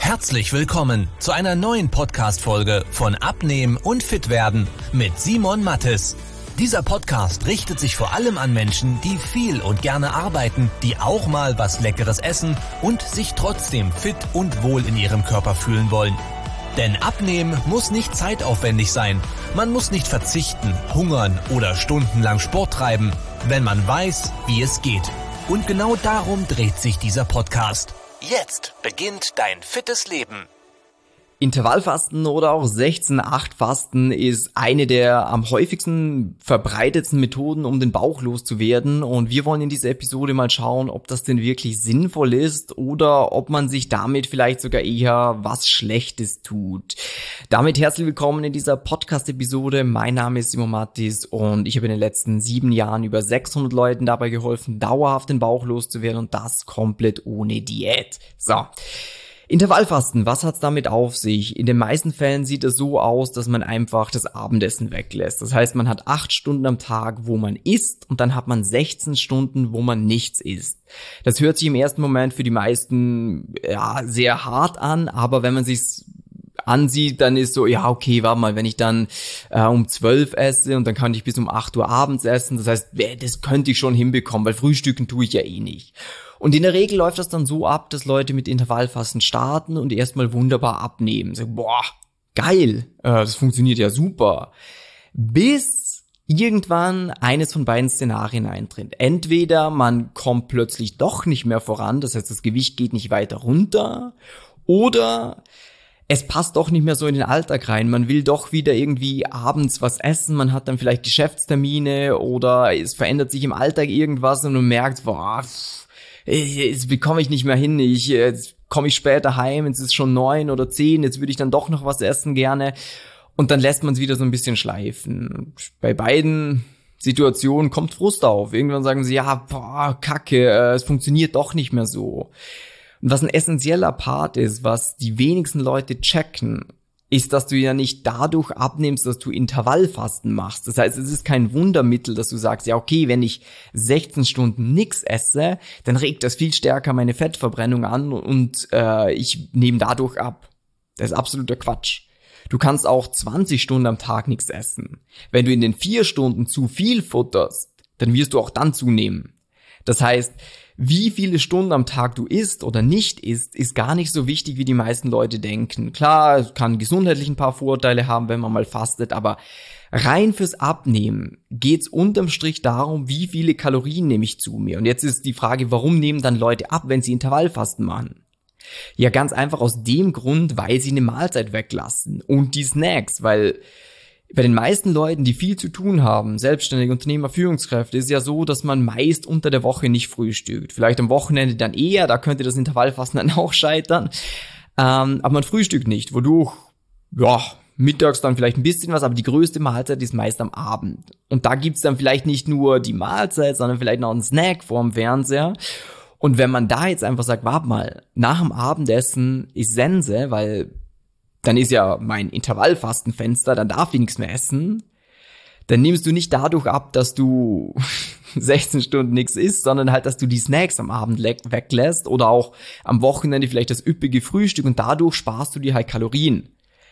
Herzlich willkommen zu einer neuen Podcast-Folge von Abnehmen und Fitwerden mit Simon Mattes. Dieser Podcast richtet sich vor allem an Menschen, die viel und gerne arbeiten, die auch mal was Leckeres essen und sich trotzdem fit und wohl in ihrem Körper fühlen wollen. Denn Abnehmen muss nicht zeitaufwendig sein. Man muss nicht verzichten, hungern oder stundenlang Sport treiben, wenn man weiß, wie es geht. Und genau darum dreht sich dieser Podcast. Jetzt beginnt dein fittes Leben. Intervallfasten oder auch 16-8-Fasten ist eine der am häufigsten verbreitetsten Methoden, um den Bauch loszuwerden. Und wir wollen in dieser Episode mal schauen, ob das denn wirklich sinnvoll ist oder ob man sich damit vielleicht sogar eher was Schlechtes tut. Damit herzlich willkommen in dieser Podcast-Episode. Mein Name ist Simon Mattes und ich habe in den letzten 7 Jahren über 600 Leuten dabei geholfen, dauerhaft den Bauch loszuwerden und das komplett ohne Diät. So. Intervallfasten, was hat's damit auf sich? In den meisten Fällen sieht es so aus, dass man einfach das Abendessen weglässt. Das heißt, man hat 8 Stunden am Tag, wo man isst und dann hat man 16 Stunden, wo man nichts isst. Das hört sich im ersten Moment für die meisten sehr hart an, aber wenn man sich's ansieht, dann ist so, ja okay, warte mal, wenn ich dann um 12 esse und dann kann ich bis um 8 Uhr abends essen, das heißt, das könnte ich schon hinbekommen, weil frühstücken tue ich ja eh nicht. Und in der Regel läuft das dann so ab, dass Leute mit Intervallfasten starten und erstmal wunderbar abnehmen. So, boah, geil, das funktioniert ja super. Bis irgendwann eines von beiden Szenarien eintritt. Entweder man kommt plötzlich doch nicht mehr voran, das heißt, das Gewicht geht nicht weiter runter, oder es passt doch nicht mehr so in den Alltag rein. Man will doch wieder irgendwie abends was essen, man hat dann vielleicht Geschäftstermine oder es verändert sich im Alltag irgendwas und man merkt, boah, jetzt bekomme ich nicht mehr hin, jetzt komme ich später heim, jetzt ist es schon 9 oder 10, jetzt würde ich dann doch noch was essen gerne und dann lässt man es wieder so ein bisschen schleifen. Bei beiden Situationen kommt Frust auf. Irgendwann sagen sie, ja, boah, Kacke, es funktioniert doch nicht mehr so. Und was ein essentieller Part ist, was die wenigsten Leute checken, ist, dass du ja nicht dadurch abnimmst, dass du Intervallfasten machst. Das heißt, es ist kein Wundermittel, dass du sagst, ja okay, wenn ich 16 Stunden nichts esse, dann regt das viel stärker meine Fettverbrennung an und ich nehme dadurch ab. Das ist absoluter Quatsch. Du kannst auch 20 Stunden am Tag nichts essen. Wenn du in den 4 Stunden zu viel futterst, dann wirst du auch dann zunehmen. Das heißt, wie viele Stunden am Tag du isst oder nicht isst, ist gar nicht so wichtig, wie die meisten Leute denken. Klar, es kann gesundheitlich ein paar Vorteile haben, wenn man mal fastet, aber rein fürs Abnehmen geht's unterm Strich darum, wie viele Kalorien nehme ich zu mir. Und jetzt ist die Frage, warum nehmen dann Leute ab, wenn sie Intervallfasten machen? Ja, ganz einfach aus dem Grund, weil sie eine Mahlzeit weglassen und die Snacks, weil bei den meisten Leuten, die viel zu tun haben, Selbstständige, Unternehmer, Führungskräfte, ist ja so, dass man meist unter der Woche nicht frühstückt. Vielleicht am Wochenende dann eher, da könnte das Intervallfasten dann auch scheitern. Aber man frühstückt nicht, wodurch, ja, mittags dann vielleicht ein bisschen was, aber die größte Mahlzeit ist meist am Abend. Und da gibt's dann vielleicht nicht nur die Mahlzeit, sondern vielleicht noch einen Snack vorm Fernseher. Und wenn man da jetzt einfach sagt, warte mal, nach dem Abendessen ist Sense, weil dann ist ja mein Intervallfastenfenster, dann darf ich nichts mehr essen, dann nimmst du nicht dadurch ab, dass du 16 Stunden nichts isst, sondern halt, dass du die Snacks am Abend weglässt oder auch am Wochenende vielleicht das üppige Frühstück und dadurch sparst du dir halt Kalorien.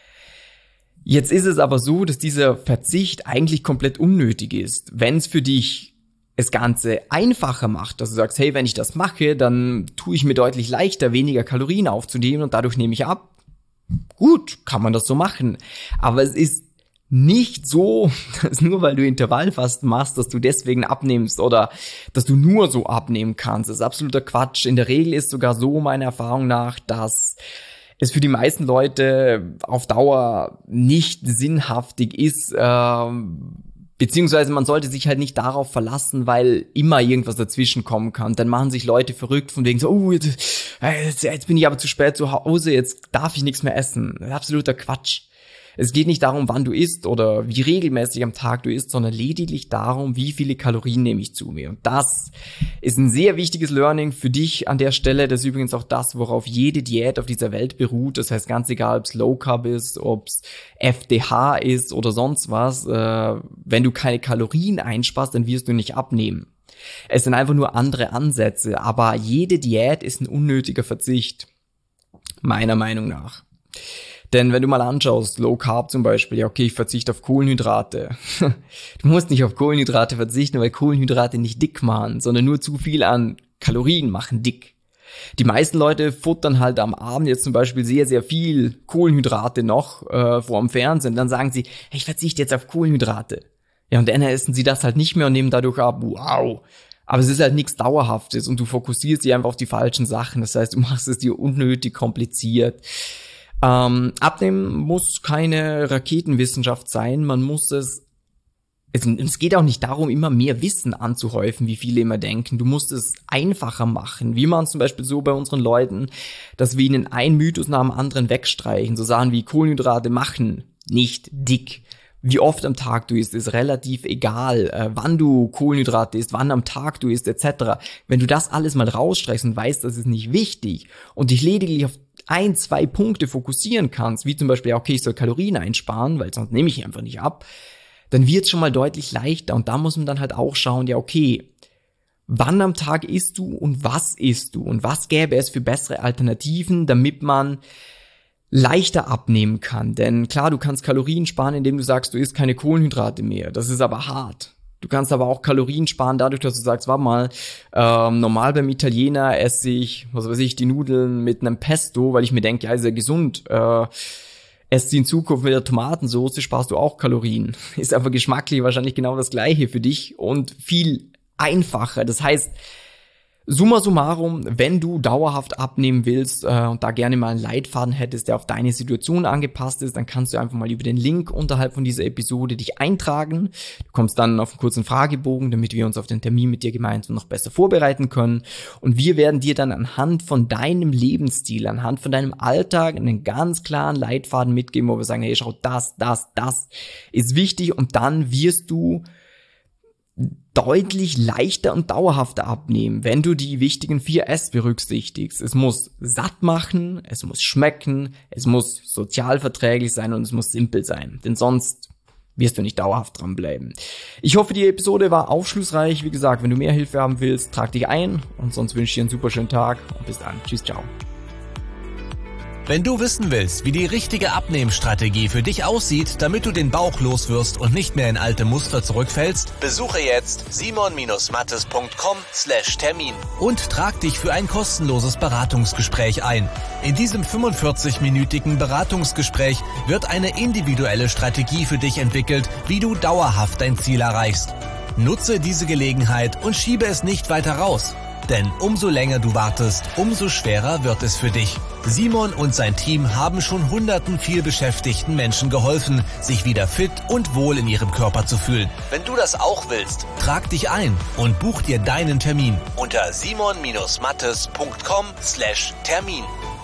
Jetzt ist es aber so, dass dieser Verzicht eigentlich komplett unnötig ist. Wenn es für dich das Ganze einfacher macht, dass du sagst, hey, wenn ich das mache, dann tue ich mir deutlich leichter, weniger Kalorien aufzunehmen und dadurch nehme ich ab. Gut, kann man das so machen, aber es ist nicht so, dass nur weil du Intervallfasten machst, dass du deswegen abnimmst oder dass du nur so abnehmen kannst. Das ist absoluter Quatsch. In der Regel ist sogar so meiner Erfahrung nach, dass es für die meisten Leute auf Dauer nicht sinnhaftig ist, beziehungsweise man sollte sich halt nicht darauf verlassen, weil immer irgendwas dazwischen kommen kann. Dann machen sich Leute verrückt von wegen so, jetzt bin ich aber zu spät zu Hause, jetzt darf ich nichts mehr essen. Das ist absoluter Quatsch. Es geht nicht darum, wann du isst oder wie regelmäßig am Tag du isst, sondern lediglich darum, wie viele Kalorien nehme ich zu mir. Und das ist ein sehr wichtiges Learning für dich an der Stelle. Das ist übrigens auch das, worauf jede Diät auf dieser Welt beruht. Das heißt, ganz egal, ob es Low Carb ist, ob es FDH ist oder sonst was. Wenn du keine Kalorien einsparst, dann wirst du nicht abnehmen. Es sind einfach nur andere Ansätze, aber jede Diät ist ein unnötiger Verzicht. meiner Meinung nach. Denn wenn du mal anschaust, Low Carb zum Beispiel, ja okay, ich verzichte auf Kohlenhydrate. Du musst nicht auf Kohlenhydrate verzichten, weil Kohlenhydrate nicht dick machen, sondern nur zu viel an Kalorien machen dick. Die meisten Leute futtern halt am Abend jetzt zum Beispiel sehr, sehr viel Kohlenhydrate noch vor dem Fernsehen. Dann sagen sie, hey, ich verzichte jetzt auf Kohlenhydrate. Ja, und dann essen sie das halt nicht mehr und nehmen dadurch ab. Wow. Aber es ist halt nichts Dauerhaftes und du fokussierst dich einfach auf die falschen Sachen. Das heißt, du machst es dir unnötig kompliziert. Abnehmen muss keine Raketenwissenschaft sein. Man muss es geht auch nicht darum, immer mehr Wissen anzuhäufen, wie viele immer denken. Du musst es einfacher machen. Wir machen es zum Beispiel so bei unseren Leuten, dass wir ihnen einen Mythos nach dem anderen wegstreichen. So Sachen wie Kohlenhydrate machen nicht dick. Wie oft am Tag du isst, ist relativ egal. Wann du Kohlenhydrate isst, wann am Tag du isst, etc. Wenn du das alles mal rausstreichst und weißt, das ist nicht wichtig und dich lediglich auf 1, 2 Punkte fokussieren kannst, wie zum Beispiel, okay, ich soll Kalorien einsparen, weil sonst nehme ich einfach nicht ab, dann wird es schon mal deutlich leichter. Und da muss man dann halt auch schauen, ja okay, wann am Tag isst du und was was gäbe es für bessere Alternativen, damit man leichter abnehmen kann. Denn klar, du kannst Kalorien sparen, indem du sagst, du isst keine Kohlenhydrate mehr. Das ist aber hart. Du kannst aber auch Kalorien sparen dadurch, dass du sagst, warte mal, normal beim Italiener esse ich, die Nudeln mit einem Pesto, weil ich mir denke, ja, ist ja gesund. Esst sie in Zukunft mit der Tomatensauce, sparst du auch Kalorien. Ist aber geschmacklich wahrscheinlich genau das Gleiche für dich und viel einfacher. Das heißt, summa summarum, wenn du dauerhaft abnehmen willst und da gerne mal einen Leitfaden hättest, der auf deine Situation angepasst ist, dann kannst du einfach mal über den Link unterhalb von dieser Episode dich eintragen. Du kommst dann auf einen kurzen Fragebogen, damit wir uns auf den Termin mit dir gemeinsam noch besser vorbereiten können. Und wir werden dir dann anhand von deinem Lebensstil, anhand von deinem Alltag einen ganz klaren Leitfaden mitgeben, wo wir sagen, hey, schau, das ist wichtig und dann wirst du deutlich leichter und dauerhafter abnehmen, wenn du die wichtigen 4 S berücksichtigst. Es muss satt machen, es muss schmecken, es muss sozialverträglich sein und es muss simpel sein, denn sonst wirst du nicht dauerhaft dranbleiben. Ich hoffe, die Episode war aufschlussreich. Wie gesagt, wenn du mehr Hilfe haben willst, trag dich ein und sonst wünsche ich dir einen super schönen Tag und bis dann. Tschüss, ciao. Wenn du wissen willst, wie die richtige Abnehmstrategie für dich aussieht, damit du den Bauch loswirst und nicht mehr in alte Muster zurückfällst, besuche jetzt simon-mattes.com/Termin und trag dich für ein kostenloses Beratungsgespräch ein. In diesem 45-minütigen Beratungsgespräch wird eine individuelle Strategie für dich entwickelt, wie du dauerhaft dein Ziel erreichst. Nutze diese Gelegenheit und schiebe es nicht weiter raus. Denn umso länger du wartest, umso schwerer wird es für dich. Simon und sein Team haben schon hunderten vielbeschäftigten Menschen geholfen, sich wieder fit und wohl in ihrem Körper zu fühlen. Wenn du das auch willst, trag dich ein und buch dir deinen Termin unter simon-mattes.com/Termin.